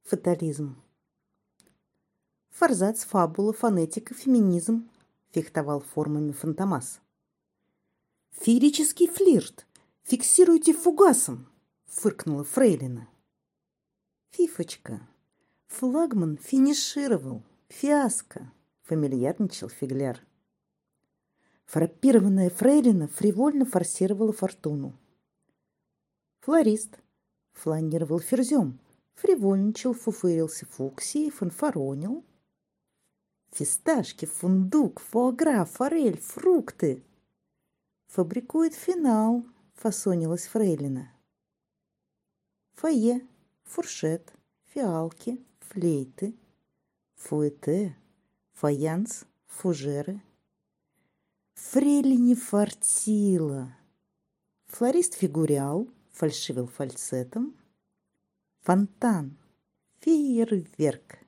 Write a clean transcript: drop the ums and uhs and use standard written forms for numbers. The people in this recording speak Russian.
фатализм. Форзац, фабула, фонетика, феминизм, фехтовал формами Фантомас. Феерический флирт! Фиксируйте фугасом! Фыркнула фрейлина. Фифочка. Флагман финишировал. Фиаско. Фамильярничал фигляр. Фраппированная фрейлина фривольно форсировала фортуну. Флорист. Фланировал ферзем. Фривольничал, фуфырился фуксией, фанфаронил. Фисташки, фундук, фуагра, форель, фрукты. Фабрикует финал, фасонилась фрейлина. Фойе, фуршет, фиалки, флейты, фуэте, фаянс, фужеры. Фрейлине фартило. Флорист фигурял, фальшивил фальцетом. Фонтан, фейерверк.